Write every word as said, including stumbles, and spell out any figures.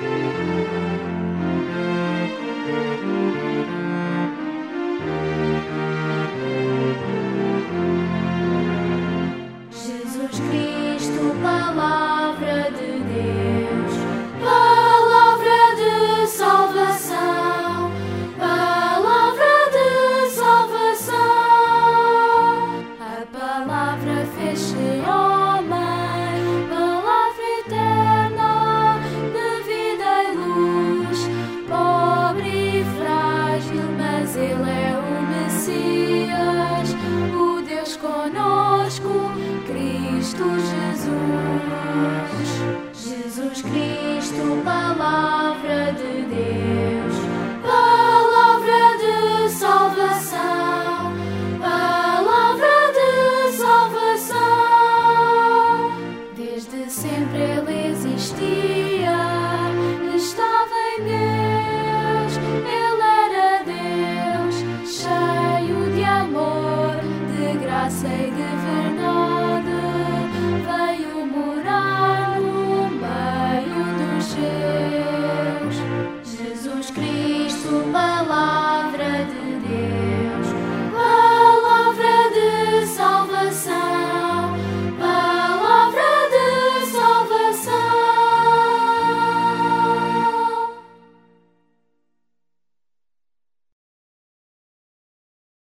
Jesus Cristo, Palavra de Deus, Palavra de salvação, Palavra de salvação. A Palavra fez-se homem, Palavra eterna, de vida e luz, pobre e frágil, mas Ele é o Messias, o Deus conosco, Cristo Jesus. Jesus Cristo, Palavra de Deus, Palavra de salvação, Palavra de salvação. Desde sempre Ele existia, estava em Deus, Ele era Deus, cheio de amor, de graça e